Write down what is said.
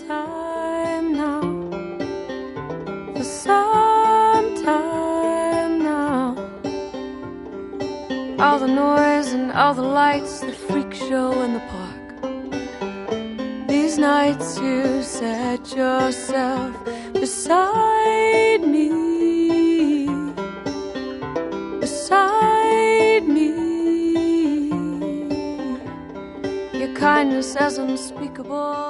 time now, for some time now. All the noise and all the lights, the freak show in the park. These nights you set yourself beside me, beside me. Your kindness as unspeakable